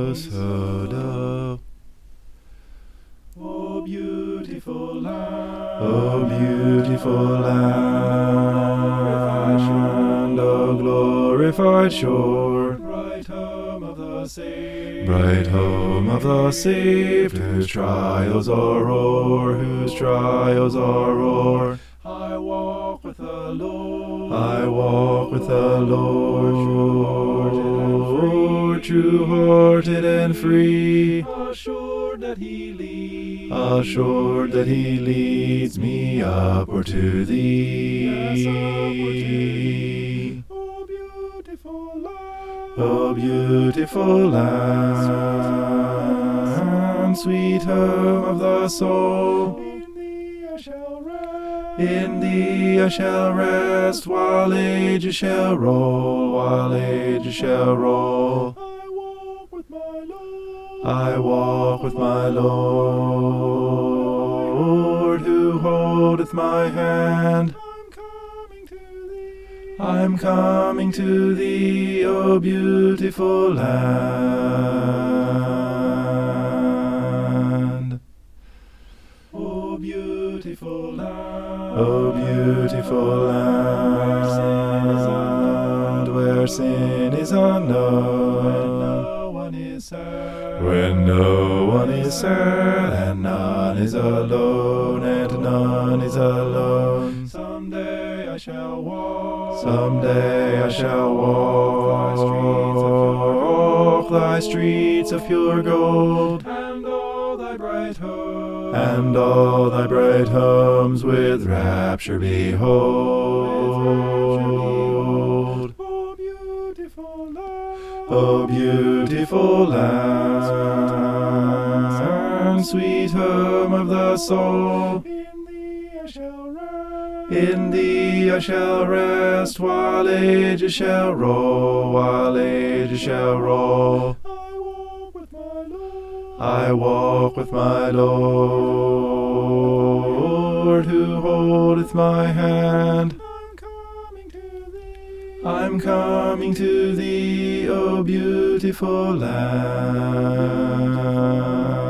Yehuda. O beautiful land, O beautiful land, O glorified shore, bright home of the saved, bright home of the saved, whose trials are o'er, whose trials are o'er. I walk with the Lord, I walk with the Lord, true-hearted and free, assured that He leads, assured that He leads me upward to Thee. yes, upward to Thee. O beautiful land, O beautiful land, sweet home of the soul, in Thee I shall rest, in Thee I shall rest, while ages shall roll, while ages shall roll. I walk with my Lord, I walk with my Lord, who holdeth my hand. I'm coming to Thee, I'm coming to Thee, O beautiful land. O beautiful land, O beautiful land, where sin is unknown, no one is sad, when no one is sad, and none is alone, and none is alone. someday I shall walk, Someday I shall walk Thy streets of pure gold, and all Thy bright homes, and all Thy bright homes with rapture behold. O beautiful land, O beautiful land, sweet home of the soul, in Thee I shall rest, in Thee I shall rest, while ages shall roll, while ages shall roll. I walk with my Lord, I walk with my Lord, who holdeth my hand. I'm coming to Thee, I'm coming to Thee, O beautiful land.